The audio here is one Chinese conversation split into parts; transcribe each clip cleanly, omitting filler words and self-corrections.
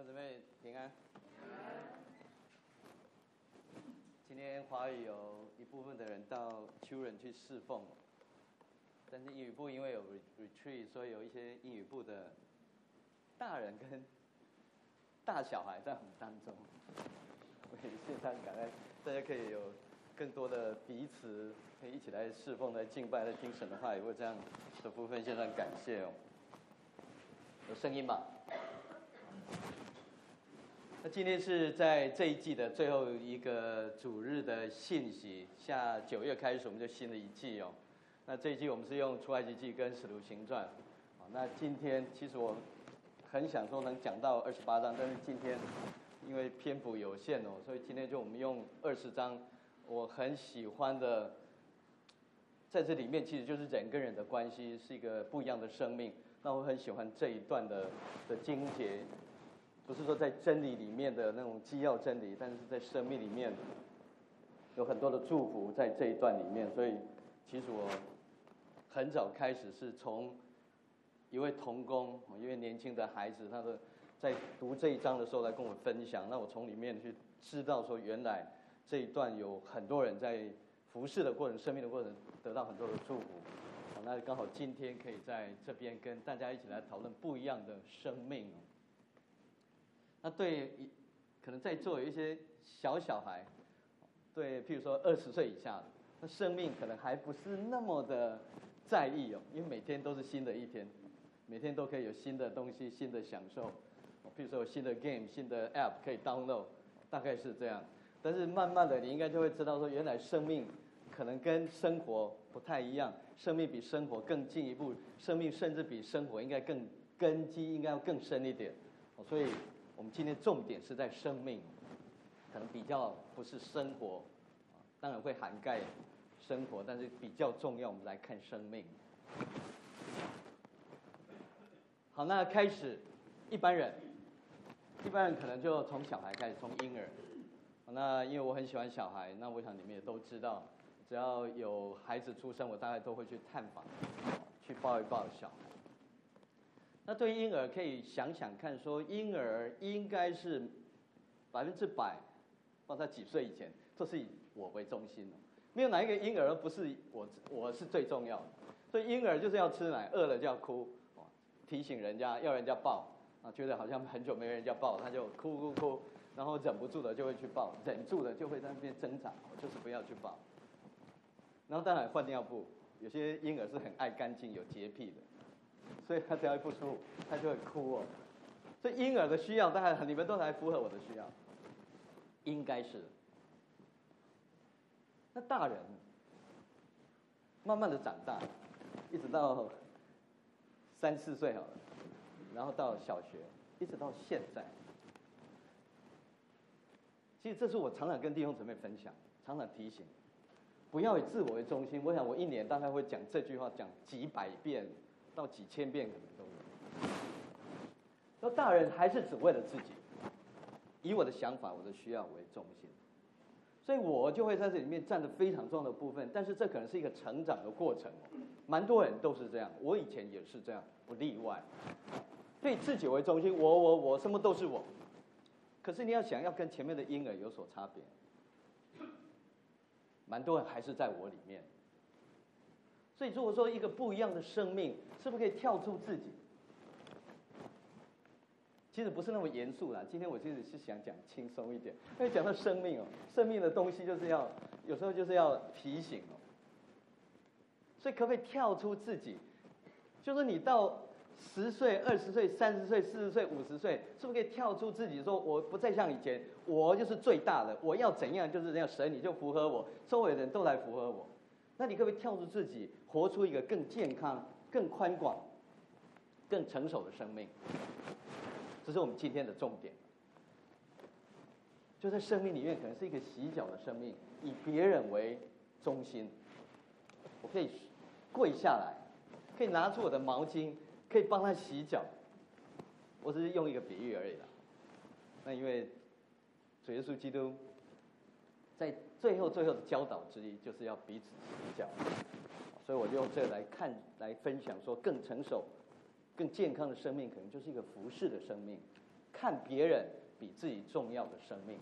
姊妹平安。今天华语有一部分的人到秋人去侍奉，但是英语部因为有 retreat， 所以有一些英语部的大人跟大小孩在我们当中。我也现场感恩，大家可以有更多的彼此可以一起来侍奉、来敬拜、来听神的话语，为这样的部分献上感谢哦。有声音吗？那今天是在这一季的最后一个主日的信息，下9月开始我们就新的一季哦。那这一季我们是用出埃及记跟使徒行传，那今天其实我很想说能讲到28章，但是今天因为篇幅有限哦，所以今天就我们用20章，我很喜欢的，在这里面其实就是人跟人的关系是一个不一样的生命。那我很喜欢这一段的经节。不是说在真理里面的那种基要真理，但是在生命里面有很多的祝福在这一段里面。所以其实我很早开始是从一位同工，一位年轻的孩子，他的在读这一章的时候来跟我分享，那我从里面去知道说，原来这一段有很多人在服侍的过程、生命的过程得到很多的祝福。那刚好今天可以在这边跟大家一起来讨论不一样的生命。那对可能在座有一些小孩，对，譬如说20岁以下的，那生命可能还不是那么的在意哦，因为每天都是新的一天，每天都可以有新的东西、新的享受，譬如说有新的 game、新的 app 可以 download， 大概是这样。但是慢慢的，你应该就会知道说，原来生命可能跟生活不太一样，生命比生活更进一步，生命甚至比生活应该更根基应该要更深一点，所以我们今天重点是在生命，可能比较不是生活，当然会涵盖生活，但是比较重要，我们来看生命。好，那开始，一般人可能就从小孩开始，从婴儿。那因为我很喜欢小孩，那我想你们也都知道，只要有孩子出生，我大概都会去探访，去抱一抱小孩。那对于婴儿可以想想看，说婴儿应该是100%，不知道他几岁以前都是以我为中心的，没有哪一个婴儿不是我是最重要的。所以婴儿就是要吃奶，饿了就要哭，提醒人家要人家抱，觉得好像很久没人家抱，他就哭，然后忍不住的就会去抱，忍住的就会在那边挣扎，就是不要去抱。然后当然换尿布，有些婴儿是很爱干净、有洁癖的。所以他只要一不舒服，他就会哭哦。所以婴儿的需要，当然你们都还符合我的需要，应该是。那大人慢慢的长大，一直到3、4岁好了，然后到小学，一直到现在。其实这是我常常跟弟兄姊妹分享，常常提醒，不要以自我为中心。我想我1年大概会讲这句话，讲几百遍。到几千遍可能都有。那大人还是只为了自己，以我的想法、我的需要为中心，所以我就会在这里面占得非常重要的部分。但是这可能是一个成长的过程哦，蛮多人都是这样，我以前也是这样，不例外。对自己为中心，我什么都是我。可是你要想要跟前面的婴儿有所差别，蛮多人还是在我里面。所以如果说一个不一样的生命，是不是可以跳出自己？其实不是那么严肃啦。今天我其实是想讲轻松一点，因为讲到生命哦，生命的东西就是要有时候就是要提醒哦。所以可不可以跳出自己？就是你到10岁、20岁、30岁、40岁、50岁，是不是可以跳出自己？说我不再像以前，我就是最大的，我要怎样就是这样，神你就符合我，周围的人都来符合我。那你可不可以跳出自己，活出一个更健康、更宽广、更成熟的生命？这是我们今天的重点。就在生命里面，可能是一个洗脚的生命，以别人为中心。我可以跪下来，可以拿出我的毛巾，可以帮他洗脚。我只是用一个比喻而已啦。那因为主耶稣基督在最后的教导之一，就是要彼此洗脚，所以我就用这个来分享，说更成熟、更健康的生命，可能就是一个服侍的生命， 看别人比自己重要的生命，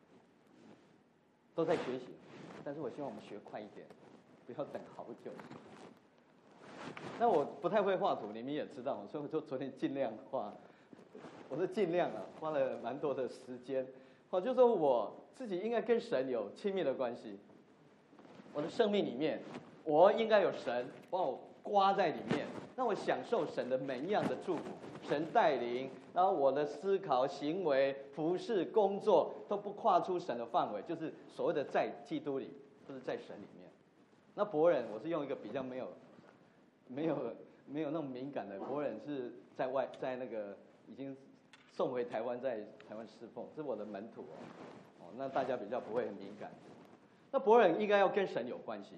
都在学习。但是我希望我们学快一点，不要等好久。那我不太会画图，你们也知道，所以我就昨天尽量画，我是尽量花了蛮多的时间。就是说我自己应该跟神有亲密的关系，我的生命里面，我应该有神帮我刮在里面，让我享受神的每一样的祝福，神带领，然后我的思考、行为、服事、工作都不跨出神的范围，就是所谓的在基督里，或者在神里面。那伯仁，我是用一个比较没有那么敏感的，伯仁是在那个已经送回台湾，在台湾侍奉，是我的门徒那大家比较不会很敏感。那伯仁应该要跟神有关系，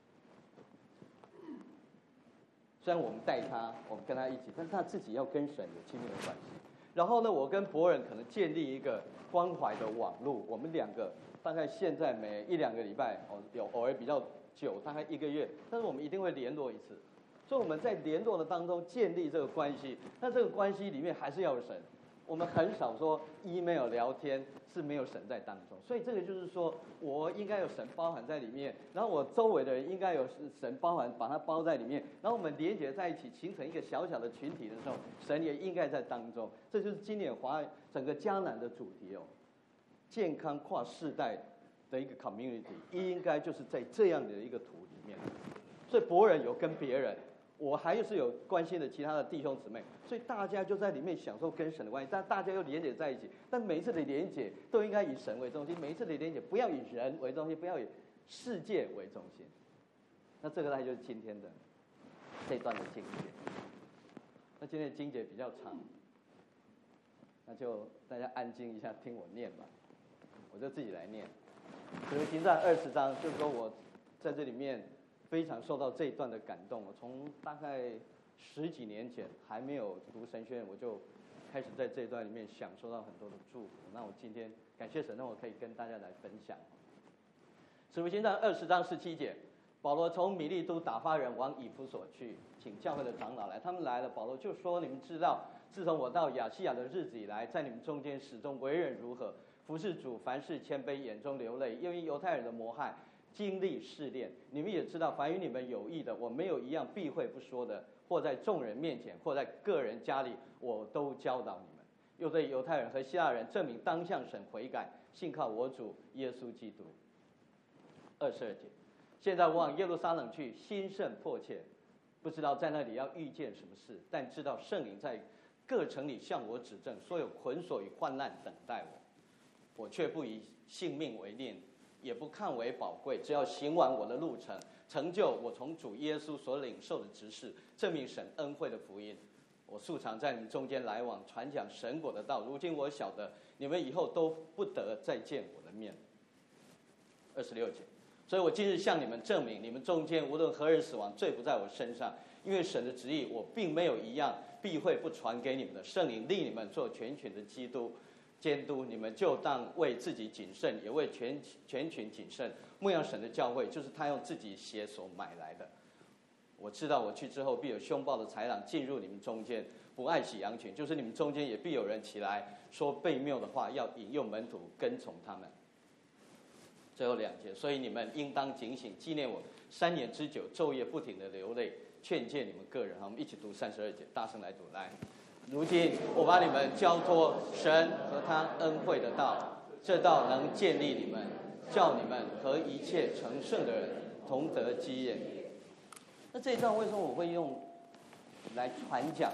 虽然我们带他，我们跟他一起，但是他自己要跟神有亲密的关系。然后呢，我跟伯仁可能建立一个关怀的网络，我们两个大概现在每1-2个礼拜有偶尔比较久，大概1个月，但是我们一定会联络一次。所以我们在联络的当中建立这个关系，那这个关系里面还是要有神。我们很少说 email 聊天是没有神在当中，所以这个就是说我应该有神包含在里面，然后我周围的人应该有神包含，把它包在里面，然后我们连结在一起，形成一个小小的群体的时候，神也应该在当中。这就是今年整个迦南的主题健康跨世代的一个 community， 应该就是在这样的一个图里面。所以伯仁有跟别人，我还是有关心的其他的弟兄姊妹，所以大家就在里面享受跟神的关系，但大家又连结在一起。但每一次的连结都应该以神为中心，每一次的连结不要以人为中心，不要以世界为中心。那这个大概就是今天的这段的经节。那今天的经节比较长，那就大家安静一下，听我念吧。我就自己来念。使徒行传20章，就是说我在这里面非常受到这一段的感动。我从大概10几年前还没有读神学院，我就开始在这一段里面享受到很多的祝福。那我今天感谢神，让我可以跟大家来分享。使徒行传20章17节，保罗从米利都打发人往以弗所去，请教会的长老来。他们来了，保罗就说：你们知道，自从我到亚细亚的日子以来，在你们中间始终为人如何，服事主，凡事谦卑，眼中流泪，因为犹太人的谋害，经历试炼。你们也知道，凡与你们有益的，我没有一样避讳不说的，或在众人面前，或在个人家里，我都教导你们。又对犹太人和希腊人证明当向神悔改，信靠我主耶稣基督。22节，现在我往耶路撒冷去，心甚迫切，不知道在那里要遇见什么事，但知道圣灵在各城里向我指证，所有捆锁与患难等待我，我却不以性命为念，也不看为宝贵，只要行完我的路程，成就我从主耶稣所领受的职事，证明神恩惠的福音。我素常在你们中间来往，传讲神国的道。如今我晓得，你们以后都不得再见我的面。26节，所以我今日向你们证明，你们中间无论何人死亡，罪不在我身上，因为神的旨意，我并没有一样避讳不传给你们的。圣灵立你们做全群的基督监督，你们就当为自己谨慎，也为全群谨慎。牧养神的教会，就是他用自己血所买来的。我知道我去之后，必有凶暴的豺狼进入你们中间，不爱惜羊群，就是你们中间也必有人起来说悖谬的话，要引诱门徒跟从他们。最后2节，所以你们应当警醒，纪念我3年之久，昼夜不停的流泪，劝诫你们个人。好，我们一起读32节，大声来读。来，如今我把你们交托神和他恩惠的道，这道能建立你们，叫你们和一切成圣的人同得基业。那这一段为什么我会用来传讲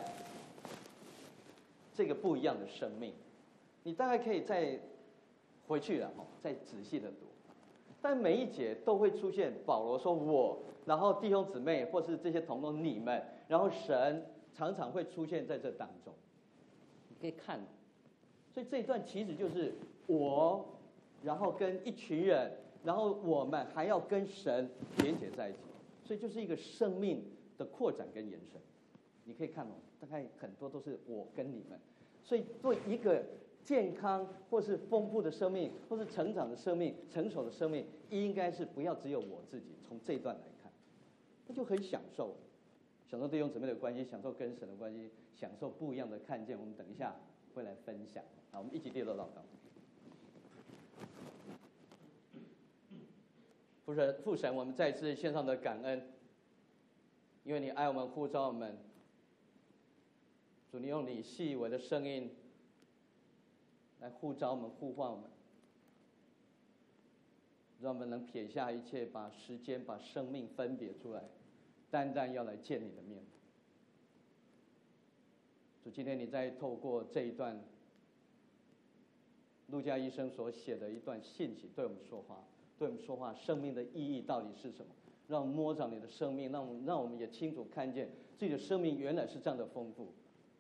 这个不一样的生命？你大概可以再回去了，再仔细的读。但每一节都会出现保罗说我，然后弟兄姊妹或是这些同工你们，然后神常常会出现在这当中。你可以看，所以这一段其实就是我，然后跟一群人，然后我们还要跟神连结在一起。所以就是一个生命的扩展跟延伸，你可以看大概很多都是我跟你们，所以对一个健康或是丰富的生命，或是成长的生命、成熟的生命，应该是不要只有我自己。从这一段来看，那就很享受弟兄姊妹的关系，享受跟神的关系，享受不一样的看见。我们等一下会来分享。好，我们一起低头祷告。父神，我们再次献上的感恩，因为你爱我们，呼召我们。主，你用你细微的声音来呼召我们，呼唤我们，让我们能撇下一切，把时间、把生命分别出来，单单要来见你的面。主，今天你在透过这一段路加医生所写的一段信息，对我们说话，对我们说话，生命的意义到底是什么？让我们摸着你的生命，让我们也清楚看见自己的生命原来是这样的丰富。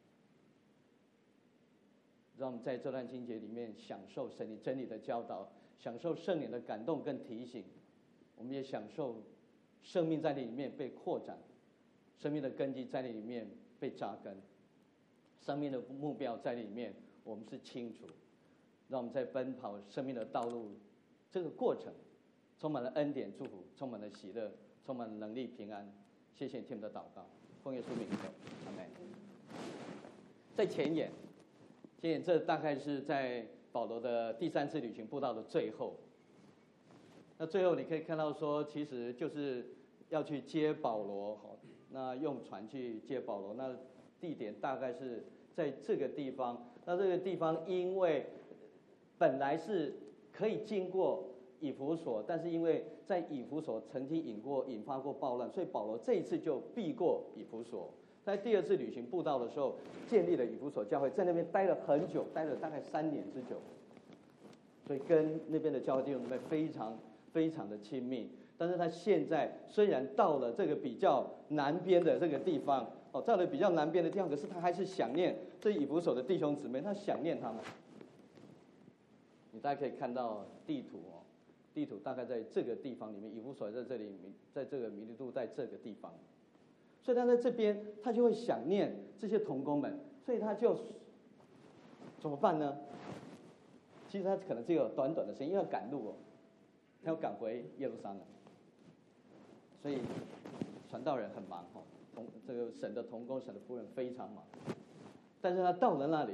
让我们在这段经节里面享受神你真理的教导，享受圣灵的感动跟提醒，我们也享受生命在里面被扩展，生命的根基在里面被扎根，生命的目标在里面我们是清楚。让我们在奔跑生命的道路这个过程充满了恩典祝福，充满了喜乐，充满了能力平安。谢谢你听我们的祷告，奉耶稣名求，阿们。在前言，这大概是在保罗的第3次旅行布道的最后。那最后你可以看到说，其实就是要去接保罗，那用船去接保罗，那地点大概是在这个地方。那这个地方因为本来是可以经过以弗所，但是因为在以弗所曾经引发过暴乱，所以保罗这一次就避过以弗所。在第2次旅行布道的时候，建立了以弗所教会，在那边待了很久，待了大概3年之久，所以跟那边的教会弟兄姊妹非常非常的亲密。但是他现在虽然到了这个比较南边的这个地方，到了比较南边的地方，可是他还是想念这以弗所的弟兄姊妹，他想念他们。你大家可以看到地图地图大概在这个地方里面，以弗所在这里，在这个米利都在这个地方。所以他在这边，他就会想念这些同工们，所以他就怎么办呢？其实他可能只有短短的时间，因为要赶路他要赶回耶路撒冷，所以传道人很忙这个神的同工、神的夫人非常忙。但是他到了那里，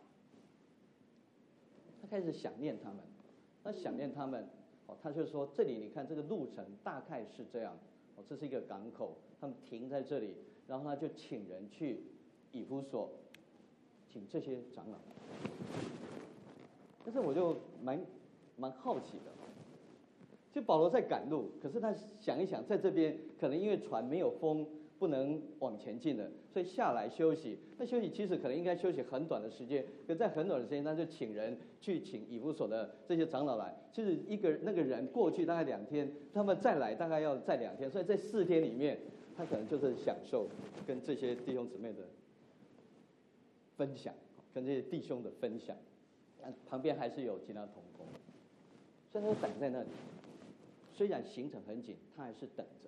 他开始想念他们，他想念他们，他就说：这里你看这个路程大概是这样，这是一个港口。他们停在这里，然后他就请人去以弗所，请这些长老。但是我就蛮好奇的，就保罗在赶路，可是他想一想，在这边可能因为船没有风，不能往前进了，所以下来休息。那休息其实可能应该休息很短的时间，可在很短的时间，他就请人去请以弗所的这些长老来。其实那个人过去大概2天，他们再来大概要再2天，所以在4天里面。他可能就是享受跟这些弟兄姊妹的分享，跟这些弟兄的分享，旁边还是有其他同工，所以他就等在那里。虽然行程很紧，他还是等着。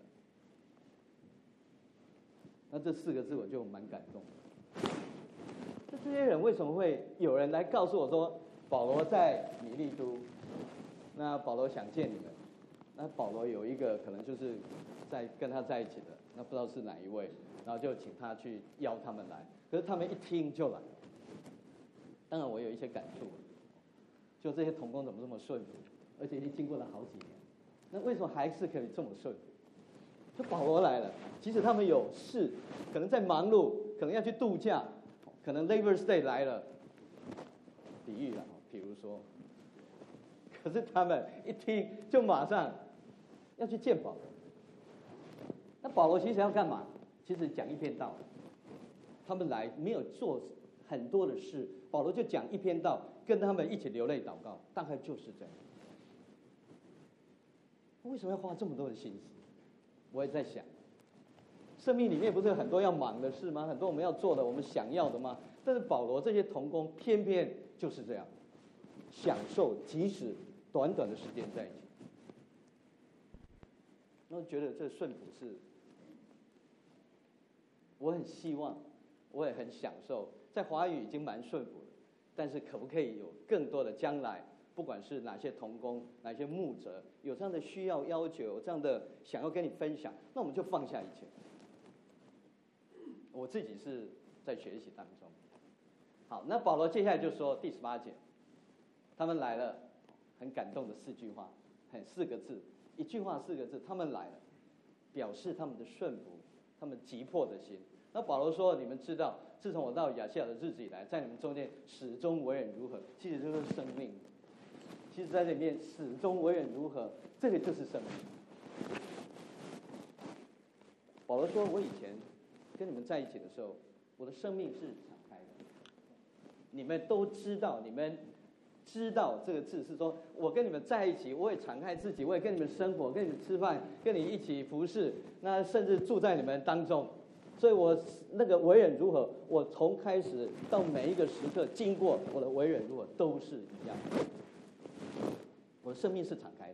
那这4个字我就蛮感动的。这些人为什么会有人来告诉我说保罗在米利都？那保罗想见你们。那保罗有一个可能就是在跟他在一起的。那不知道是哪一位，然后就请他去邀他们来，可是他们一听就来。当然我有一些感触，就这些同工怎么这么顺服，而且已经经过了好几年，那为什么还是可以这么顺服？就保罗来了，即使他们有事，可能在忙碌，可能要去度假，可能 Labor Day 来了，比喻了，比如说，可是他们一听就马上要去见保罗。那保罗其实要干嘛？其实讲一篇道。他们来没有做很多的事，保罗就讲一篇道，跟他们一起流泪祷告，大概就是这样。为什么要花这么多的心思？我也在想，生命里面不是有很多要忙的事吗？很多我们要做的，我们想要的吗？但是保罗这些同工偏偏就是这样，享受即使短短的时间在一起。那我觉得这顺服是。我很希望，我也很享受，在华语已经蛮顺服了，但是可不可以有更多的将来，不管是哪些同工、哪些牧者，有这样的需要要求，有这样的想要跟你分享，那我们就放下一切。我自己是在学习当中， 好，那保罗接下来就说第18节，他们来了，很感动的4句话，很4个字，一句话4个字，他们来了，表示他们的顺服，他们急迫的心。那保罗说：“你们知道，自从我到亚细亚的日子以来，在你们中间始终为人如何？其实就是生命。其实在这里面始终为人如何，这个就是生命。”保罗说：“我以前跟你们在一起的时候，我的生命是敞开的。你们都知道，你们知道这个字是说，我跟你们在一起，我也敞开自己，我也跟你们生活，跟你们吃饭，跟你一起服侍，那甚至住在你们当中。所以我那个为人如何，我从开始到每一个时刻经过我的为人如何都是一样。我的生命是敞开的。”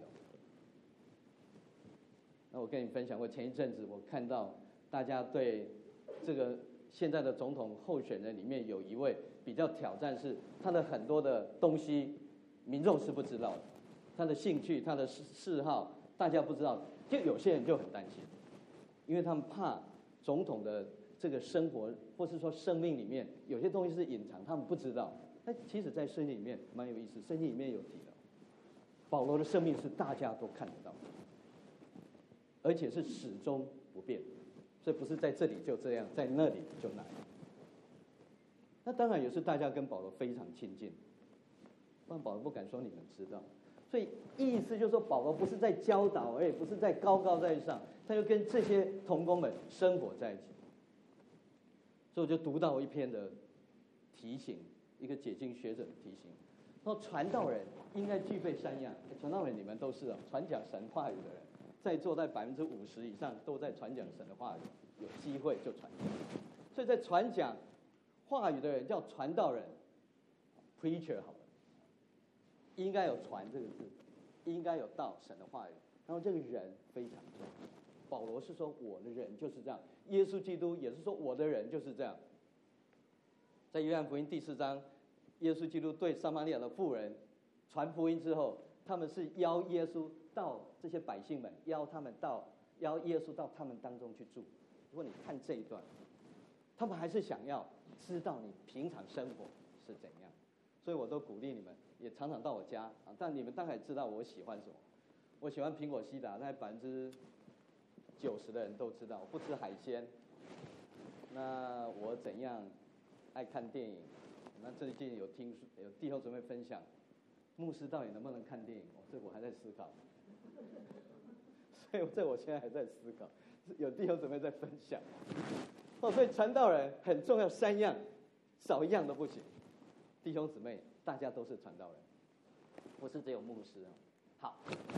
那我跟你分享过，前一阵子我看到大家对这个现在的总统候选人里面有一位比较挑战，是他的很多的东西民众是不知道的，他的兴趣、他的嗜好大家不知道，就有些人就很担心，因为他们怕总统的这个生活或是说生命里面有些东西是隐藏，他们不知道。那其实在圣经里面蛮有意思，圣经里面有提到保罗的生命是大家都看得到的，而且是始终不变，所以不是在这里就这样，在那里就那样。那当然也是大家跟保罗非常亲近，不然保罗不敢说你们知道。所以意思就是说，保罗不是在教导，而也不是在高高在上，他就跟这些同工们生活在一起。所以我就读到一篇的提醒，一个解经学者的提醒，说传道人应该具备3样。传道人你们都是传讲神话语的人。在座在50%以上都在传讲神的话语，有机会就传讲。所以在传讲话语的人叫传道人 ，preacher 好了，应该有传这个字，应该有道神的话语。然后这个人非常重要。保罗是说我的人就是这样，耶稣基督也是说我的人就是这样。在约翰福音第4章，耶稣基督对撒玛利亚的妇人传福音之后，他们是邀耶稣到这些百姓们，邀耶稣到他们当中去住。如果你看这一段，他们还是想要知道你平常生活是怎样，所以我都鼓励你们也常常到我家啊。但你们大概知道我喜欢什么，我喜欢苹果西打，那90%的人都知道。我不吃海鲜，那我怎样爱看电影？那最近有弟兄姊妹分享，牧师到底能不能看电影？这我还在思考，所以这我现在还在思考。有弟兄姊妹在分享，所以传道人很重要，3样，少1样都不行。弟兄姊妹，大家都是传道人，不是只有牧师。好，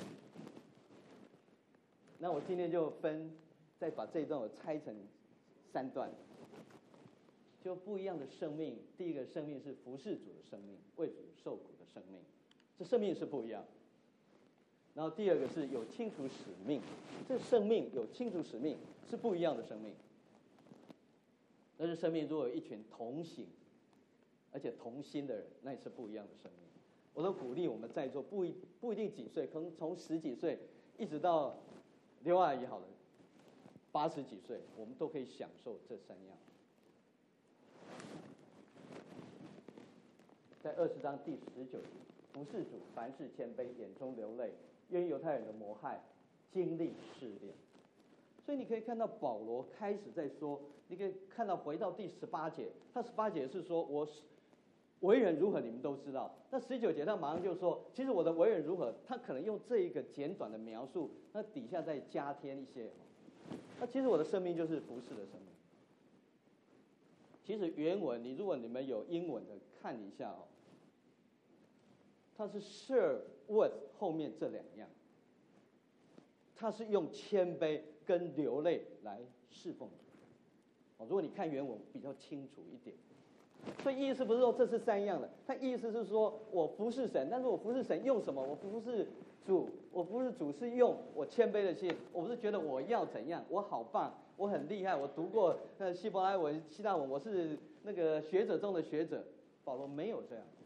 那我今天就再把这一段我拆成3段，就不一样的生命。第一个生命是服侍主的生命，为主受苦的生命，这生命是不一样。然后第二个是有清楚使命，这生命有清楚使命是不一样的生命。但是生命如果有一群同行而且同心的人，那也是不一样的生命。我都鼓励我们在座不一定几岁，可能从10几岁一直到刘阿姨好了80几岁，我们都可以享受这3样。在20章第19节，服侍主，凡事谦卑，眼中流泪，愿犹太人的谋害，经历试炼。所以你可以看到保罗开始在说，你可以看到回到第18节，他18节是说我为人如何你们都知道，那19节他马上就说，其实我的为人如何，他可能用这一个简短的描述，那底下再加添一些，那其实我的生命就是服侍的生命。其实原文如果你们有英文的看一下它是 serve with 后面这2样，它是用谦卑跟流泪来侍奉如果你看原文比较清楚一点。所以意思不是说这是3样的，他意思是说我服侍神，但是我服侍神用什么？我服侍主是用我谦卑的心，我不是觉得我要怎样，我好棒，我很厉害，我读过希伯来文、希腊文，我是那个学者中的学者。保罗没有这样，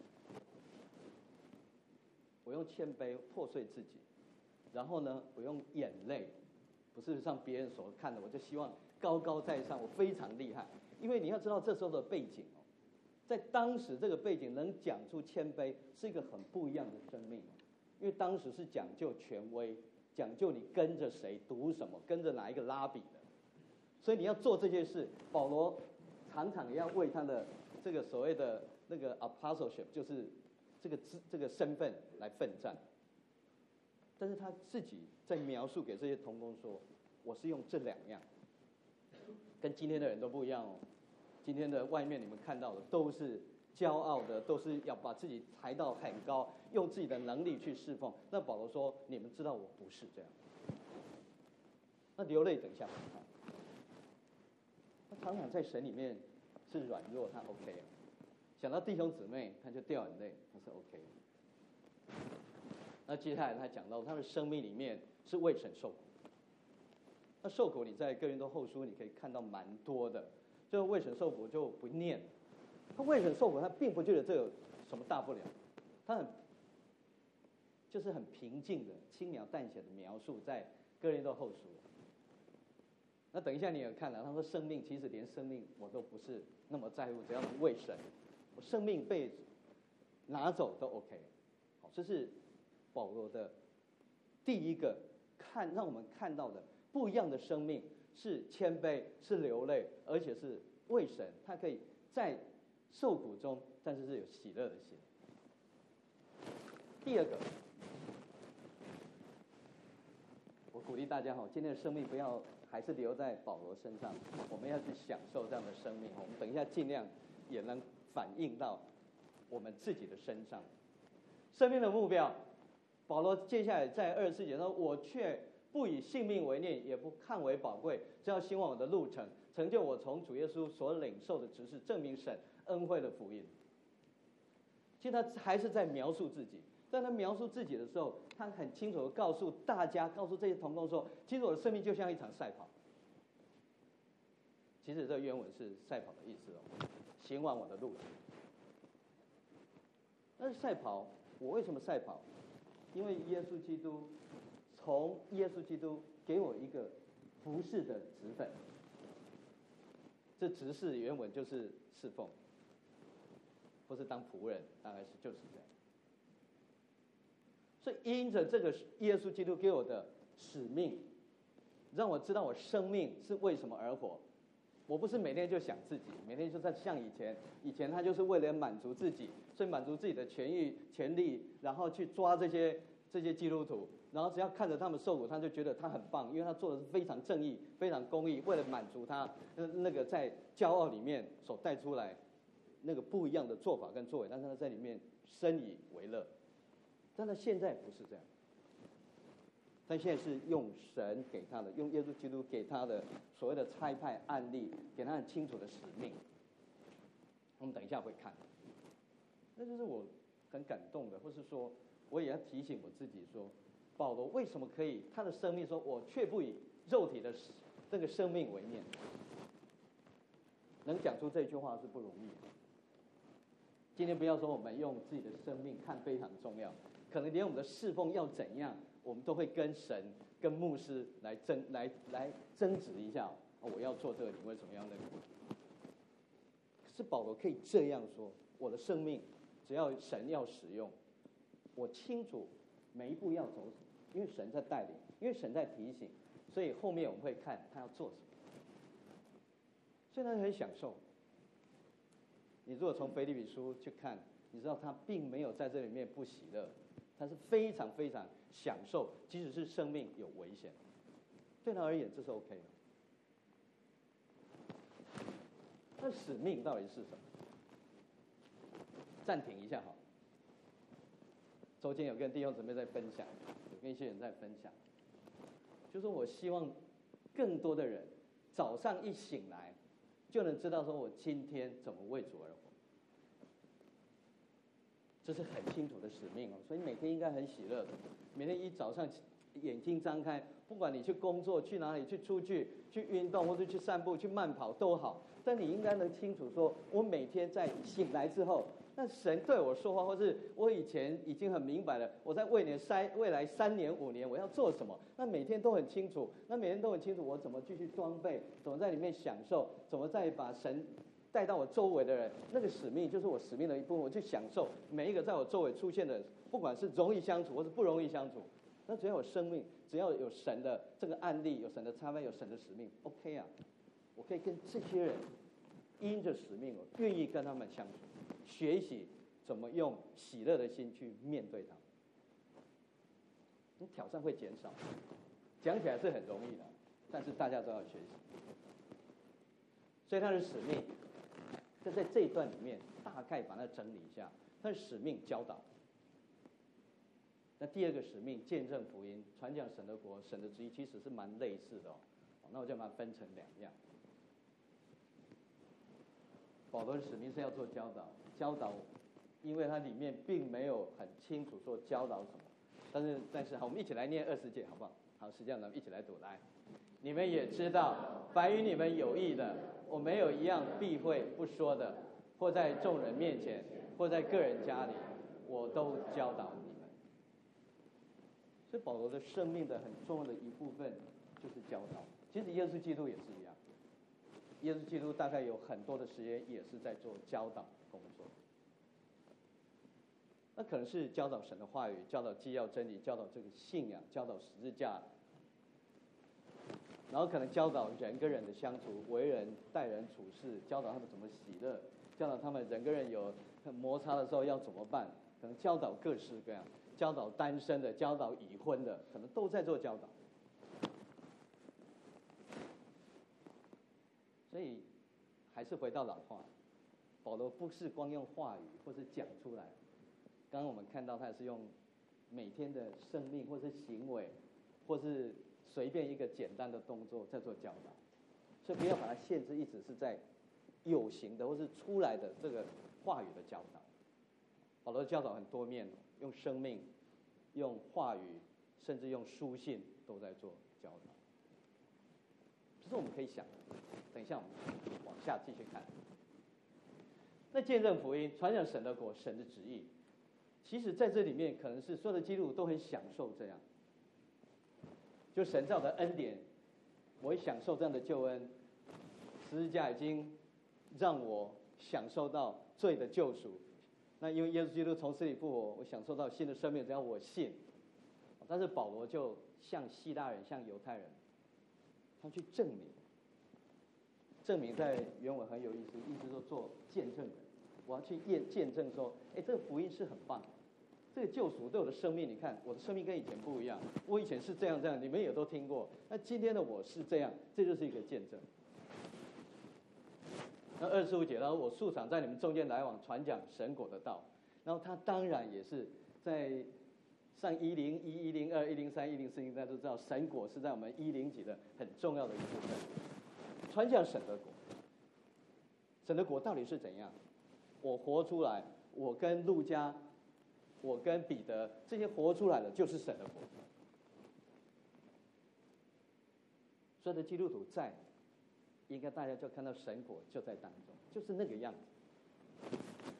我用谦卑破碎自己，然后呢，我用眼泪，不是像别人所看的，我就希望高高在上，我非常厉害。因为你要知道这时候的背景在当时这个背景能讲出谦卑，是一个很不一样的生命，因为当时是讲究权威，讲究你跟着谁读什么，跟着哪一个拉比的，所以你要做这些事。保罗常常也要为他的这个所谓的那个 apostleship， 就是这个身份来奋战。但是他自己在描述给这些同工说，我是用这2样，跟今天的人都不一样哦。今天的外面你们看到的都是骄傲的，都是要把自己抬到很高，用自己的能力去侍奉。那保罗说，你们知道我不是这样。那流泪等一下会看，他常常在神里面是软弱，他 OK 啊。想到弟兄姊妹，他就掉眼泪，他是 OK 的。那接下来他讲到他的生命里面是为神受苦。那受苦你在哥林多后书你可以看到蛮多的，就为神受苦就不念。他为神受苦，他并不觉得这有什么大不了，他就是很平静的、轻描淡写的描述在哥林多后书。那等一下你也看了，他说生命其实连生命我都不是那么在乎，只要是为神，我生命被拿走都 OK。好，这是保罗的第一个让我们看到的不一样的生命，是谦卑，是流泪，而且是为神，他可以在受苦中，但是是有喜乐的心。第二个，我鼓励大家今天的生命不要还是留在保罗身上，我们要去享受这样的生命。我们等一下尽量也能反映到我们自己的身上。生命的目标，保罗接下来在24节说，我却不以性命为念，也不看为宝贵，只要希望我的路程成就我从主耶稣所领受的职事，证明神恩惠的福音。其实他还是在描述自己，在他描述自己的时候，他很清楚地告诉大家，告诉这些同工说，其实我的生命就像一场赛跑。其实这个原文是赛跑的意思行完我的路程。但是赛跑，我为什么赛跑？因为耶稣基督，从耶稣基督给我一个服侍的职分。这职事原文就是侍奉，不是当仆人，大概就是这样。所以因着这个耶稣基督给我的使命，让我知道我生命是为什么而活。我不是每天就想自己，每天就在像以前他就是为了满足自己，所以满足自己的权利，然后去抓这些基督徒，然后只要看着他们受苦，他就觉得他很棒，因为他做的是非常正义、非常公义，为了满足他那个在骄傲里面所带出来那个不一样的做法跟作为，但是他在里面深以为乐。但他现在不是这样，但现在是用神给他的，用耶稣基督给他的所谓的差派案例，给他很清楚的使命。我们等一下会看，那就是我很感动的，或是说我也要提醒我自己说，保罗为什么可以他的生命说，我却不以肉体的这个生命为念，能讲出这句话是不容易的。今天不要说我们用自己的生命看非常重要，可能连我们的侍奉要怎样，我们都会跟神、跟牧师来争执一下。我要做这个，你为什么要那个？可是保罗可以这样说：我的生命，只要神要使用，我清楚每一步要走什么，因为神在带领，因为神在提醒，所以后面我们会看他要做什么。所以他很享受。你如果从腓立比书去看，你知道他并没有在这里面不喜乐，他是非常非常享受，即使是生命有危险，对他而言这是 OK 的。那使命到底是什么？暂停一下哈。周间有跟弟兄姊妹在分享，有跟一些人在分享，就是我希望更多的人早上一醒来就能知道说我今天怎么为主而活，这是很清楚的使命所以每天应该很喜乐的，每天一早上眼睛张开，不管你去工作、去哪里、去出去、去运动，或者去散步、去慢跑都好，但你应该能清楚说，我每天在醒来之后，那神对我说话，或是我以前已经很明白了，我在未来3年5年我要做什么，那每天都很清楚，我怎么继续装备，怎么在里面享受，怎么再把神带到我周围的人，那个使命就是我使命的一部分，我去享受每一个在我周围出现的，不管是容易相处或是不容易相处，那只要有生命，只要有神的这个案例，有神的差派，有神的使命 ，OK 啊，我可以跟这些人因着使命，我愿意跟他们相处，学习怎么用喜乐的心去面对他们。你挑战会减少，讲起来是很容易的，但是大家都要学习。所以他的使命，就在这一段里面大概把它整理一下。他的使命教导，那第二个使命见证福音，传讲神的国、神的旨意，其实是蛮类似的哦。那我就把它分成两样。保罗的使命是要做教导，因为它里面并没有很清楚说教导什么，但是好，我们一起来念20节好不好？好，实际上咱们一起来读来。你们也知道，凡与你们有益的，我没有一样避讳不说的，或在众人面前，或在个人家里，我都教导你们。所以保罗的生命的很重要的一部分就是教导。其实耶稣基督也是一样，耶稣基督大概有很多的时间也是在做教导工作。那可能是教导神的话语，教导基要真理，教导这个信仰，教导十字架，然后可能教导人跟人的相处，为人待人处事，教导他们怎么喜乐，教导他们人跟人有摩擦的时候要怎么办，可能教导各式各样，教导单身的，教导已婚的，可能都在做教导。所以还是回到老话，保罗不是光用话语或是讲出来，刚刚我们看到他也是用每天的生命或是行为，或是随便一个简单的动作在做教导。所以不要把它限制一直是在有形的或是出来的这个话语的教导。保罗的教导很多面，用生命、用话语，甚至用书信都在做教导。这是我们可以想的。等一下我们往下继续看。那见证福音，传讲神的国、神的旨意，其实在这里面可能是所有的基督徒都很享受这样，就神造的恩典，我会享受这样的救恩，十字架已经让我享受到罪的救赎。那因为耶稣基督从死里复活，我享受到新的生命，只要我信。但是保罗就像希腊人、像犹太人，他去证明在原文很有意思，意思说做见证人。我要去见证说，这个福音是很棒，这个救赎对我的生命，你看我的生命跟以前不一样，我以前是这样，你们也都听过，那今天的我是这样，这就是一个见证。那25节，然后我素常在你们中间来往，传讲神国的道。然后他当然也是在上101、102、103、104，大家都知道神国是在我们100几的很重要的一部分。传讲神的国，神的国到底是怎样？我活出来，我跟路加，我跟彼得这些活出来的就是神的国。所有的基督徒在，应该大家就看到神国就在当中，就是那个样子。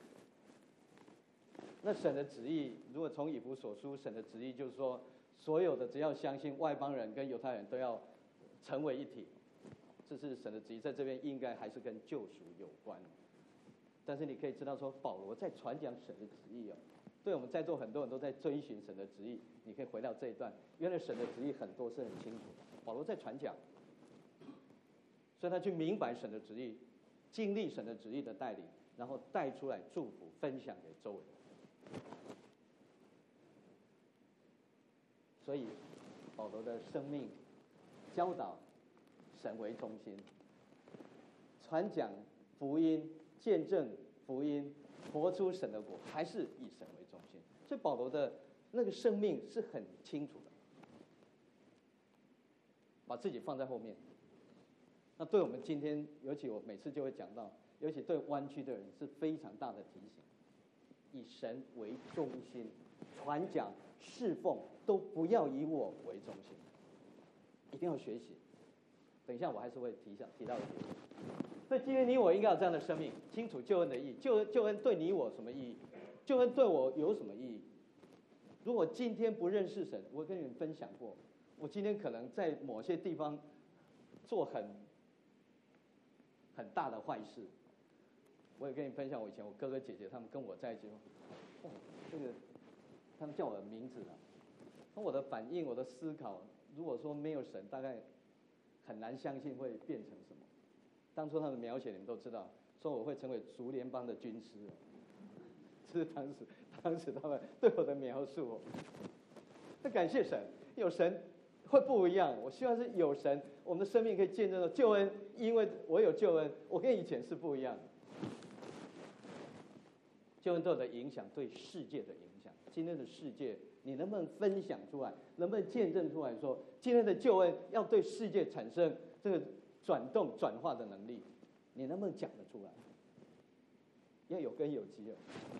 那神的旨意，如果从以弗所书，神的旨意就是说，所有的只要相信外邦人跟犹太人都要成为一体，这是神的旨意，在这边应该还是跟救赎有关。但是你可以知道说，保罗在传讲神的旨意哦，对我们在座很多人都在追寻神的旨意，你可以回到这一段，原来神的旨意很多是很清楚的，保罗在传讲，所以他去明白神的旨意，经历神的旨意的带领，然后带出来祝福，分享给周围。所以保罗的生命教导神为中心，传讲福音，见证福音，活出神的国，还是以神为中心。所以保罗的那个生命是很清楚的，把自己放在后面。那对我们今天，尤其我每次就会讲到，尤其对湾区的人是非常大的提醒，以神为中心，传讲侍奉都不要以我为中心，一定要学习。等一下我还是会提到一点。所以今天你我应该有这样的生命，清楚救恩的意义。救恩对你我什么意义？救恩对我有什么意义？如果今天不认识神，我跟你们分享过，我今天可能在某些地方做很大的坏事， 我也跟你分享，我以前我哥哥姐姐他们跟我在一起，哦，这个他们叫我的名字啊，那我的反应，我的思考，如果说没有神，大概很难相信会变成什么。当初他们描写你们都知道，说我会成为竹联邦的军师，这是当时他们对我的描述。那感谢神，有神会不一样。我希望是有神，我们的生命可以见证到救恩，因为我有救恩，我跟以前是不一样的。救恩对我的影响，对世界的影响。今天的世界，你能不能分享出来？能不能见证出来说，今天的救恩要对世界产生这个转动、转化的能力？你能不能讲得出来？要有根有基了。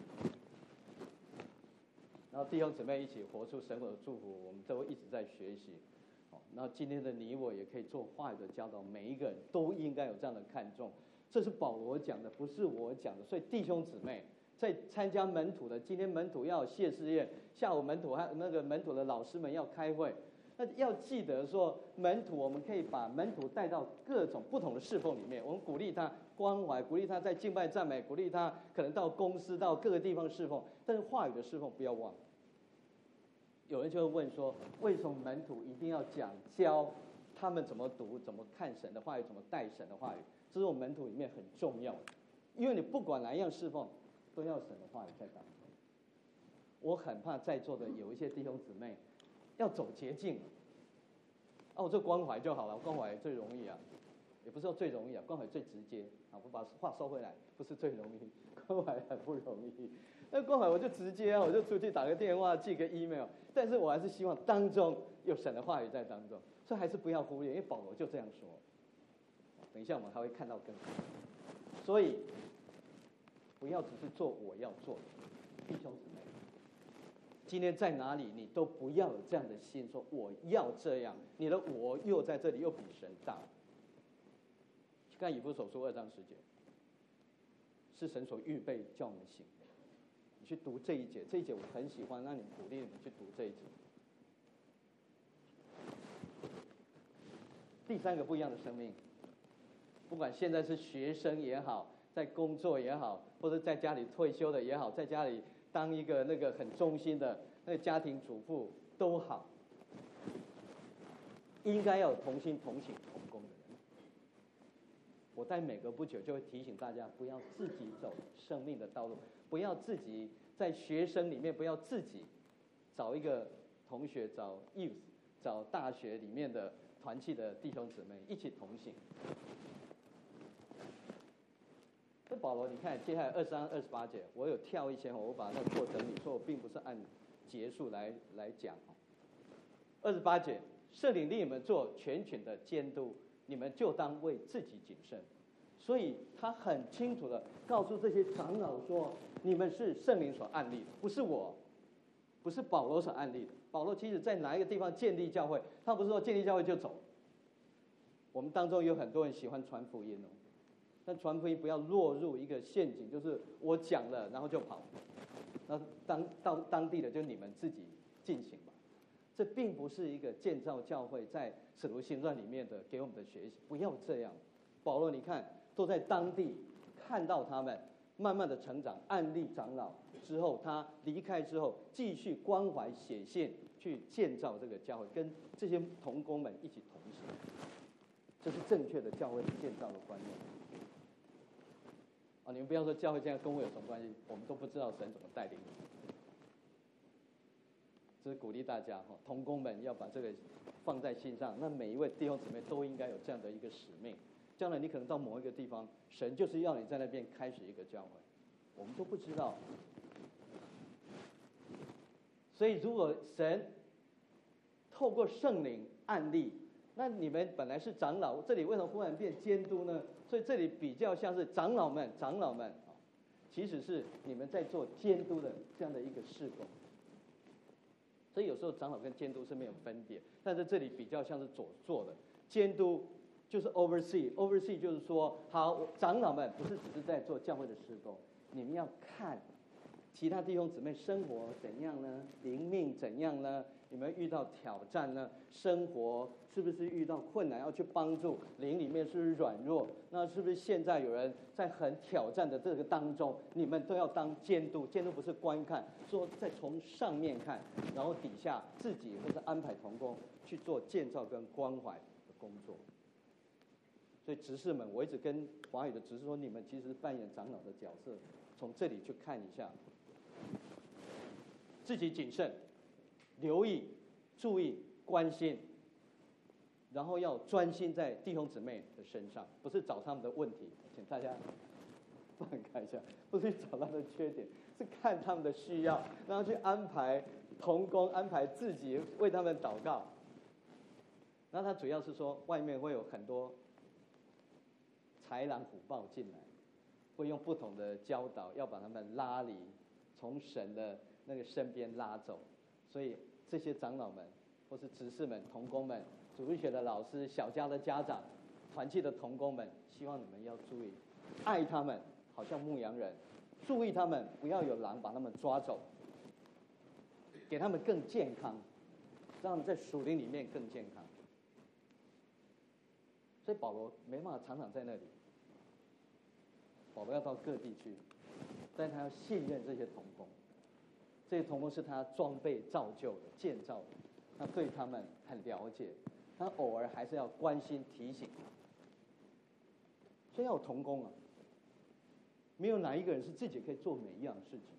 然后弟兄姊妹一起活出神的祝福，我们都一直在学习。然后今天的你我也可以做话语的教导，每一个人都应该有这样的看重。这是保罗讲的，不是我讲的。所以弟兄姊妹在参加门徒的，今天门徒要有谢师宴，下午门徒还那个门徒的老师们要开会，那要记得说门徒，我们可以把门徒带到各种不同的侍奉里面，我们鼓励他关怀，鼓励他在敬拜赞美，鼓励他可能到公司到各个地方侍奉，但是话语的侍奉不要忘。有人就会问说，为什么门徒一定要教他们怎么读、怎么看神的话语、怎么带神的话语？这是我们门徒里面很重要的，因为你不管哪一样侍奉，都要神的话语在当中。我很怕在座的有一些弟兄姊妹要走捷径，我这关怀就好了，关怀最容易啊，也不是说最容易啊，关怀最直接啊。我把话收回来，不是最容易，关怀很不容易。那关怀我就直接我就出去打个电话、寄个 email， 但是我还是希望当中有神的话语在当中，所以还是不要忽略，因为保罗就这样说。等一下我们还会看到更多，所以不要只是做我要做的，弟兄姊妹，今天在哪里你都不要有这样的心，说我要这样，你的我又在这里又比神大。去看以弗所书2章10节，是神所预备叫我们行的。你去读这一节，这一节我很喜欢，让你们鼓励你们去读这一节。第三个不一样的生命，不管现在是学生也好，在工作也好，或者在家里退休的也好，在家里当一个那个很忠心的那个家庭主妇都好，应该要有同心同行同工的人。我在每隔不久就会提醒大家，不要自己走生命的道路，不要自己在学生里面，不要自己找一个同学，找 youth， 找大学里面的团契的弟兄姊妹一起同行。这保罗，你看接下来23、28节，我有跳一些，我把它做整理，说我并不是按节数来讲。28节，圣灵令你们做全群的监督，你们就当为自己谨慎。所以他很清楚的告诉这些长老说，你们是圣灵所按立的，不是我，不是保罗所按立的。保罗其实在哪一个地方建立教会，他不是说建立教会就走。我们当中有很多人喜欢传福音哦，但传福音不要落入一个陷阱，就是我讲了然后就跑，那到当地的就你们自己进行吧。这并不是一个建造教会在使徒行传里面的给我们的学习，不要这样。保罗你看都在当地看到他们慢慢的成长，按立长老之后，他离开之后继续关怀写信去建造这个教会，跟这些同工们一起同行。这是正确的教会建造的观念。你们不要说教会现在跟我有什么关系，我们都不知道神怎么带领你。这是鼓励大家同工们要把这个放在心上，那每一位弟兄姊妹都应该有这样的一个使命。将来你可能到某一个地方，神就是要你在那边开始一个教会，我们都不知道。所以如果神透过圣灵按立，那你们本来是长老，这里为什么忽然变监督呢？所以这里比较像是长老们其实是你们在做监督的这样的一个事工。所以有时候长老跟监督是没有分别，但是这里比较像是所做的监督，就是 oversee 就是说，好，长老们不是只是在做教会的事工，你们要看其他弟兄姊妹生活怎样呢？灵命怎样呢？你们遇到挑战呢？生活是不是遇到困难要去帮助？灵里面是不是软弱？那是不是现在有人在很挑战的这个当中，你们都要当监督？监督不是观看，说再从上面看，然后底下自己或者安排同工去做建造跟关怀的工作。所以执事们，我一直跟华语的执事说，你们其实扮演长老的角色，从这里去看一下，自己谨慎。留意、注意、关心，然后要专心在弟兄姊妹的身上，不是找他们的问题，请大家放开一下，不是找他们的缺点，是看他们的需要，然后去安排同工，安排自己为他们祷告。然后他主要是说，外面会有很多豺狼虎豹进来，会用不同的教导要把他们拉离，从神的那个身边拉走。所以这些长老们，或是执事们、同工们、主日学的老师、小家的家长、团契的同工们，希望你们要注意，爱他们，好像牧羊人，注意他们，不要有狼把他们抓走，给他们更健康，让他们在属灵里面更健康。所以保罗没办法常常在那里，保罗要到各地去，但他要信任这些同工。这些同工是他装备造就的、建造的，他对他们很了解，他偶尔还是要关心提醒。所以要有同工啊，没有哪一个人是自己可以做每一样事情。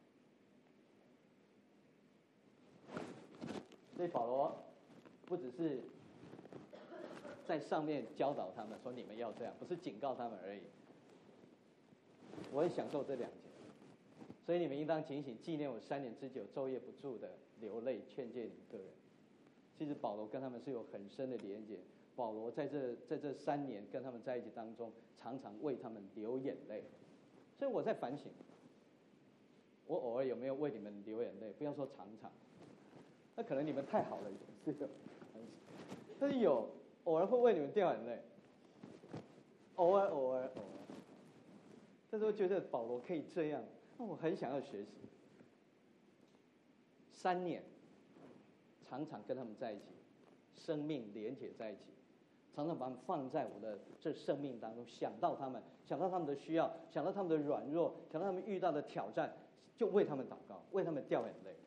所以保罗不只是在上面教导他们说你们要这样，不是警告他们而已。我很享受这两节。所以你们应当警醒，纪念我3年之久，昼夜不住的流泪，劝诫你们个人。其实保罗跟他们是有很深的连结。保罗在这3年跟他们在一起当中，常常为他们流眼泪。所以我在反省，我偶尔有没有为你们流眼泪？不要说常常，那可能你们太好了，也是有，但是有偶尔会为你们掉眼泪，偶尔。但是我觉得保罗可以这样。那我很想要学习，3年，常常跟他们在一起，生命连结在一起，常常把他们放在我的这生命当中，想到他们，想到他们的需要，想到他们的软弱，想到他们遇到的挑战，就为他们祷告，为他们掉眼泪。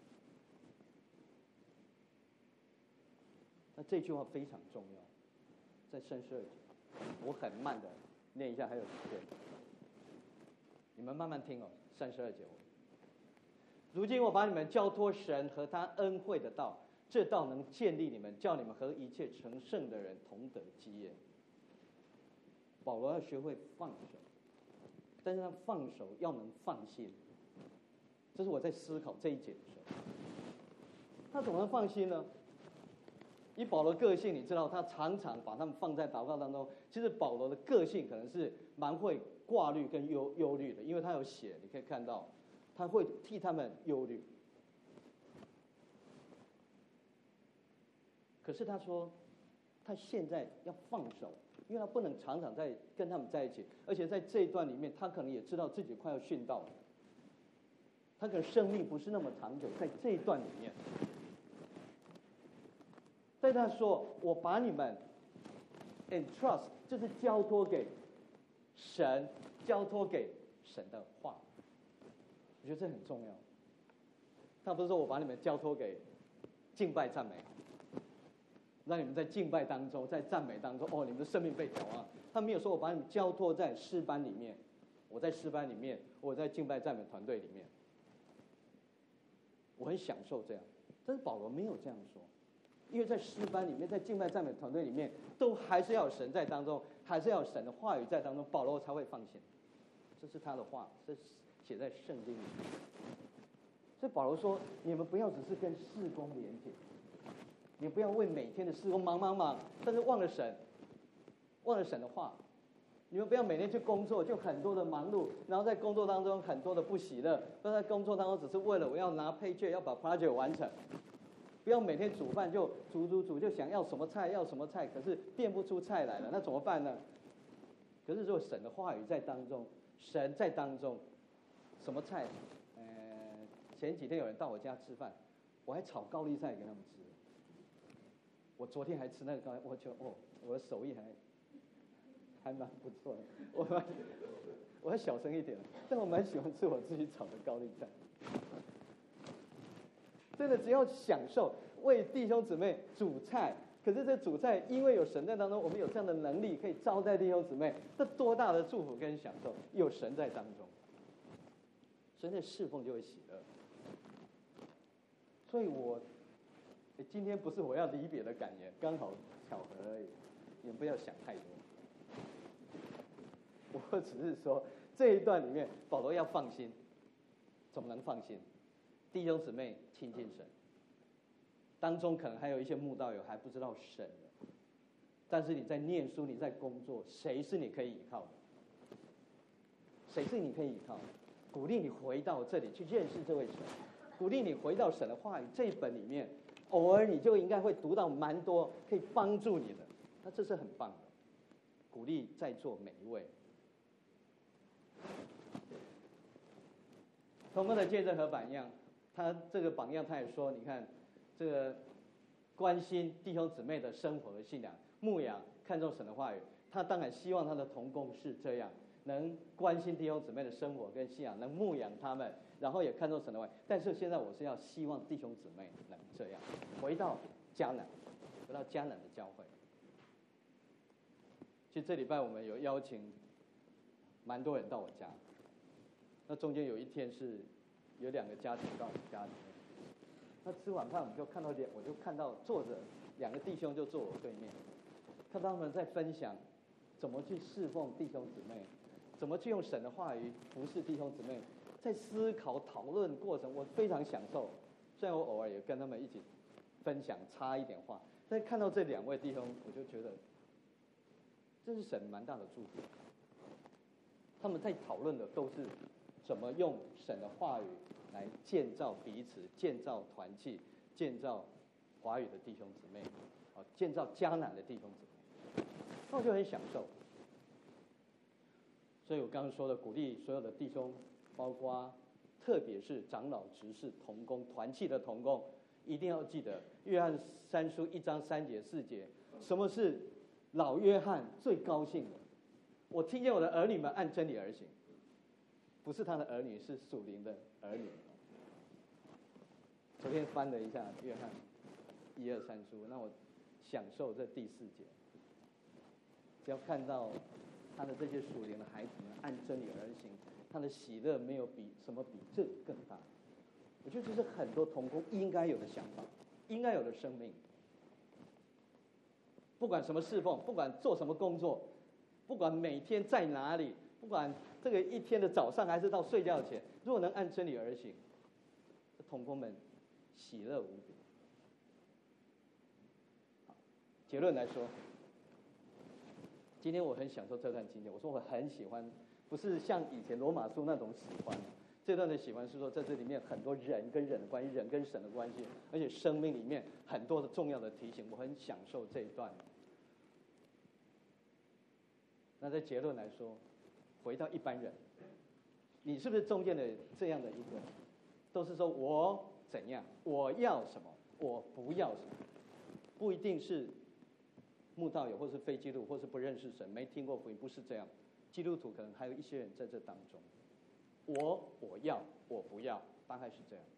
那这句话非常重要，在32节，我很慢的念一下，还有时间，你们慢慢听哦。32节，如今我把你们交托神和他恩惠的道，这道能建立你们，叫你们和一切成圣的人同得基业。保罗要学会放手，但是他放手要能放心。这是我在思考这一节的时候，他怎么能放心呢？以保罗个性，你知道他常常把他们放在祷告当中。其实保罗的个性可能是蛮会挂虑跟忧虑的，因为他有写，你可以看到他会替他们忧虑。可是他说他现在要放手，因为他不能常常在跟他们在一起，而且在这一段里面他可能也知道自己快要殉道了，他可能生命不是那么长久，在这一段里面，所以他说我把你们 entrust 就是交托给神，交托给神的话，我觉得这很重要。他不是说我把你们交托给敬拜赞美，让你们在敬拜当中，在赞美当中，你们的生命被调啊。他没有说我把你们交托在诗班里面，我在诗班里面，我在敬拜赞美团队里面，我很享受这样。但是保罗没有这样说，因为在诗班里面，在敬拜赞美团队里面，都还是要有神在当中，还是要有神的话语在当中，保罗才会放心。这是他的话，这是写在圣经里面。所以保罗说，你们不要只是跟事工连接，你不要为每天的事工忙，但是忘了神，忘了神的话。你们不要每天去工作，就很多的忙碌，然后在工作当中很多的不喜乐，都在工作当中只是为了我要拿paycheck，要把 project 完成。不要每天煮饭就煮，就想要什么菜，可是变不出菜来了，那怎么办呢？可是如果神的话语在当中，神在当中，什么菜， 前几天有人到我家吃饭，我还炒高丽菜给他们吃。我昨天还吃那个高丽，我觉得我的手艺还蛮不错的。我还小声一点，但我蛮喜欢吃我自己炒的高丽菜。真的，只要享受为弟兄姊妹煮菜，可是这煮菜因为有神在当中，我们有这样的能力可以招待弟兄姊妹，这多大的祝福跟享受！有神在当中，所以那侍奉就会喜乐。所以今天不是我要离别的感言，刚好巧合而已，你们不要想太多。我只是说这一段里面，保罗要放心，怎么能放心？弟兄姊妹亲近神，当中可能还有一些慕道友还不知道神的，但是你在念书，你在工作，谁是你可以依靠的？谁是你可以依靠的？鼓励你回到这里去认识这位神，鼓励你回到神的话语这一本里面，偶尔你就应该会读到蛮多可以帮助你的，那这是很棒的。鼓励在座每一位。同工的见证和榜样，他这个榜样他也说，你看这个关心弟兄姊妹的生活和信仰，牧养看重神的话语，他当然希望他的同工是这样，能关心弟兄姊妹的生活跟信仰，能牧养他们，然后也看重神的话语。但是现在我是要希望弟兄姊妹能这样，回到迦南的教会。其实这礼拜我们有邀请蛮多人到我家，那中间有一天是有2个家庭到我们家里面，那吃晚饭我就看到坐着2个弟兄就坐我对面，看到他们在分享怎么去侍奉弟兄姊妹，怎么去用神的话语服侍弟兄姊妹，在思考讨论过程，我非常享受。虽然我偶尔也跟他们一起分享插一点话，但是看到这2位弟兄，我就觉得这是神蛮大的祝福。他们在讨论的都是怎么用神的话语来建造彼此，建造团契，建造华语的弟兄姊妹，建造迦南的弟兄姊妹，那我就很享受。所以我刚刚说的，鼓励所有的弟兄，包括特别是长老、执事、同工、团契的同工，一定要记得约翰3书1章3节4节，什么是老约翰最高兴的？我听见我的儿女们按真理而行，不是他的儿女，是属灵的儿女。昨天翻了一下约翰1、2、3书，那我享受这第4节，只要看到他的这些属灵的孩子们按真理而行，他的喜乐没有比这更大。我觉得这是很多同工应该有的想法，应该有的生命。不管什么侍奉，不管做什么工作，不管每天在哪里，不管这个一天的早上还是到睡觉前，如果能按真理而行，同工们喜乐无比。结论来说，今天我很享受这段经验。我说我很喜欢，不是像以前罗马书那种喜欢，这段的喜欢是说在这里面很多人跟人的关系，人跟神的关系，而且生命里面很多的重要的提醒，我很享受这一段。那在结论来说，回到一般人，你是不是中间的这样的一个，都是说我怎样，我要什么，我不要什么，不一定是慕道友，或是非基督，或是不认识神，没听过福音，不是这样。基督徒可能还有一些人在这当中，我要，我不要，大概是这样。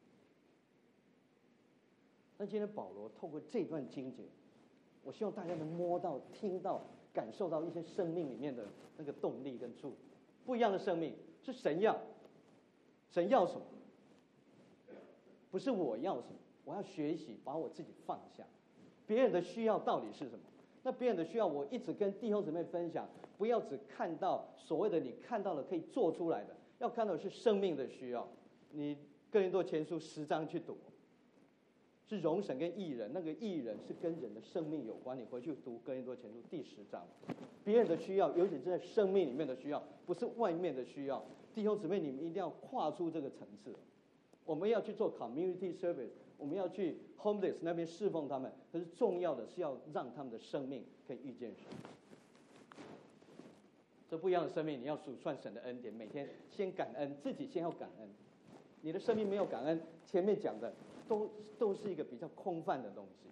那今天保罗透过这段经节，我希望大家能摸到、听到、感受到一些生命里面的那个动力跟祝福。不一样的生命是神要什么，不是我要什么。我要学习把我自己放下，别人的需要到底是什么？那别人的需要，我一直跟弟兄姊妹分享，不要只看到所谓的你看到了可以做出来的，要看到的是生命的需要。你哥林多前书10章去读，是荣神跟义人，那个义人是跟人的生命有关。你回去读哥林多前书第10章，别人的需要，尤其是在生命里面的需要，不是外面的需要。弟兄姊妹，你们一定要跨出这个层次。我们要去做 community service， 我们要去 homeless 那边侍奉他们，可是重要的是要让他们的生命可以遇见神。这不一样的生命，你要数算神的恩典，每天先感恩，自己先要感恩。 你的生命没有感恩，前面讲的都是一个比较空泛的东西。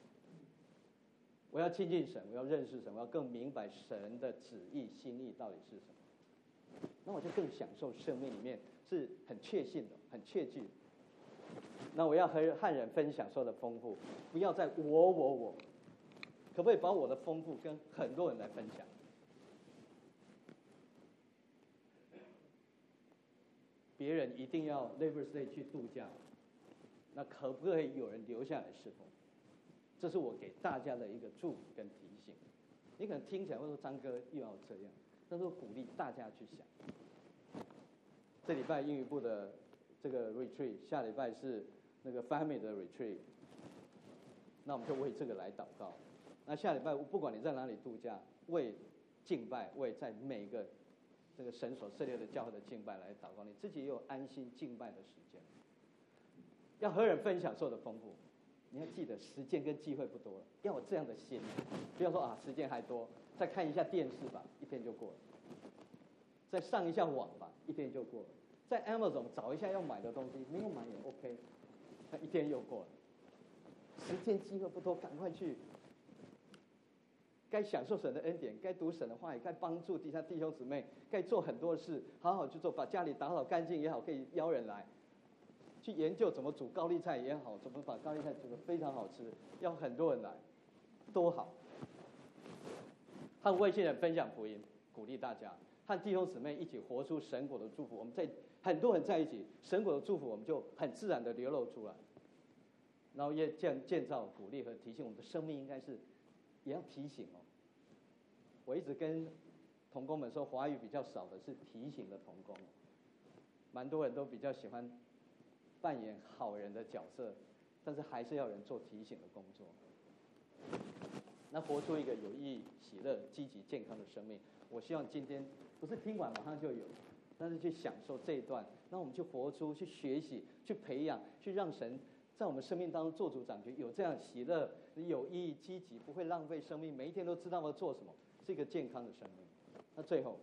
我要亲近神，我要认识神，我要更明白神的旨意心意到底是什么，那我就更享受生命里面是很确信的，很确据的。那我要和人分享所有的丰富，不要再我，可不可以把我的丰富跟很多人来分享？别人一定要 Labor Day 去度假，那可不可以有人留下来侍奉？这是我给大家的一个祝福跟提醒。你可能听起来会说张哥又要这样，但是我鼓励大家去想。这礼拜英语部的这个 retreat， 下礼拜是那个 family 的 retreat， 那我们就为这个来祷告。那下礼拜不管你在哪里度假，为敬拜，为在每个这个神所设立的教会的敬拜来祷告，你自己也有安心敬拜的时间。要和人分享所有的丰富，你要记得时间跟机会不多了，要有这样的心，不要说时间还多，再看一下电视吧，一天就过了；再上一下网吧，一天就过了；在 Amazon 找一下要买的东西，没有买也 OK， 那一天又过了。时间机会不多，赶快去。该享受神的恩典，该读神的话语，该帮助弟兄姊妹，该做很多事，好好去做，把家里打扫干净也好，可以邀人来。去研究怎么煮高丽菜也好，怎么把高丽菜煮得非常好吃，要很多人来，都好。和未信人分享福音，鼓励大家和弟兄姊妹一起活出神国的祝福。我们在很多人在一起，神国的祝福我们就很自然的流露出来。然后也建造、鼓励和提醒我们的生命，应该是也要提醒哦。我一直跟同工们说，华语比较少的是提醒的同工，蛮多人都比较喜欢扮演好人的角色，但是还是要有人做提醒的工作。那活出一个有意义、喜乐、积极、健康的生命。我希望今天不是听完马上就有，但是去享受这一段，那我们去活出、去学习、去培养、去让神在我们生命当中做主掌权，有这样喜乐、有意义、积极，不会浪费生命，每一天都知道要做什么，是一个健康的生命。那最后，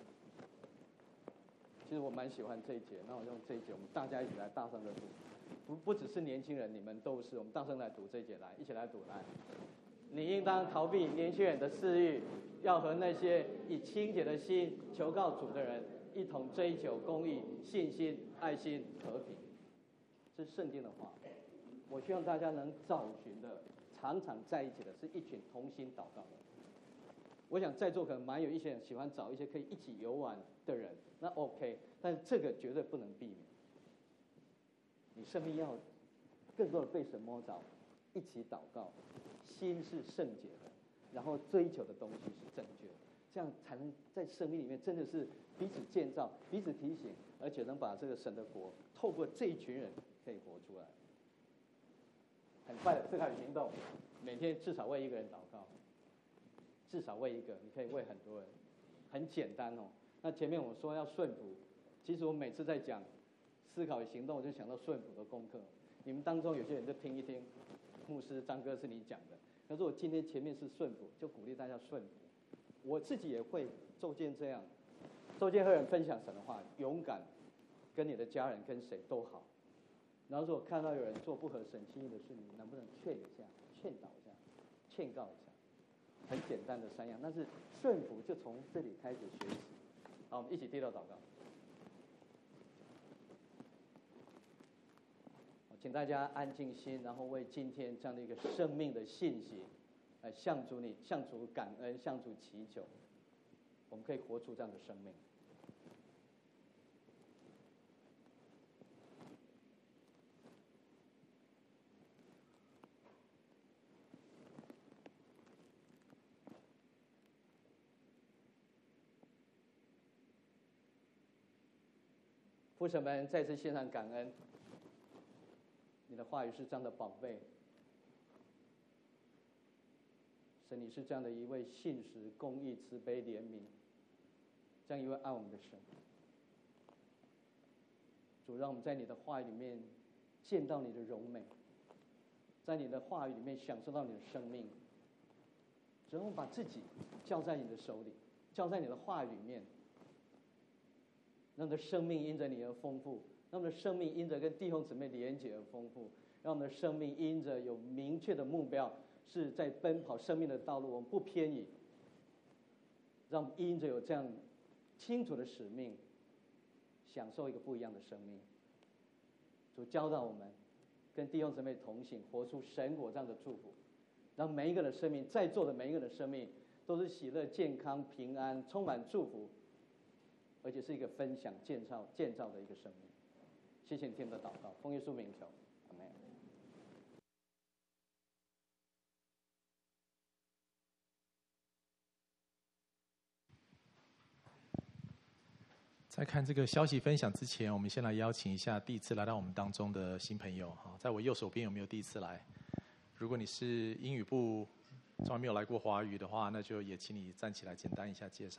其实我蛮喜欢这一节，那我用这一节，我们大家一起来大声的读，不只是年轻人，你们都是，我们大声来读这一节，来一起来读，来。你应当逃避年轻人的私欲，要和那些以清洁的心求告主的人一同追求公义、信心、爱心、和平。这是圣经的话，我希望大家能找寻的、常常在一起的，是一群同心祷告的。我想在座可能蛮有一些人喜欢找一些可以一起游玩的人，那 OK， 但是这个绝对不能避免。你生命要更多的被神摸着，一起祷告，心是圣洁的，然后追求的东西是正确的，这样才能在生命里面真的是彼此建造、彼此提醒，而且能把这个神的国透过这一群人可以活出来。很快的思考与行动，每天至少为一个人祷告，至少为一个，你可以为很多人，很简单哦。那前面我说要顺服，其实我每次在讲思考与行动，我就想到顺服的功课。你们当中有些人就听一听，牧师张哥是你讲的，可是我今天前面是顺服，就鼓励大家顺服。我自己也会周间这样，周间和人分享神的话，勇敢跟你的家人跟谁都好。然后如果看到有人做不合神心意的事，你能不能劝一下、劝导一下、劝告一下？很简单的3样，但是顺服就从这里开始学习。好，我们一起低头祷告。请大家安静心，然后为今天这样的一个生命的信息，来向主感恩，向主祈求，我们可以活出这样的生命。父神们，再次献上感恩。你的话语是这样的宝贝，神，你是这样的一位信实、公义、慈悲、怜悯，这样一位爱我们的神。主，让我们在你的话语里面见到你的荣美，在你的话语里面享受到你的生命。主，让我们把自己交在你的手里，交在你的话语里面，让你的生命因着你而丰富， 让我们的生命因着跟弟兄姊妹连结而丰富，让我们的生命因着有明确的目标，是在奔跑生命的道路，我们不偏移，让我们因着有这样清楚的使命，享受一个不一样的生命。主教导我们跟弟兄姊妹同行，活出神国这样的祝福，让每一个人的生命，在座的每一个人的生命都是喜乐、健康、平安，充满祝福，而且是一个分享、建造的一个生命。谢谢你听我的祷告，奉耶稣名求，阿们。 在看这个消息分享之前，我们先来邀请一下第一次来到我们当中的新朋友。在我右手边有没有第一次来？如果你是英语部从来没有来过华语的话，那就也请你站起来简单一下介绍。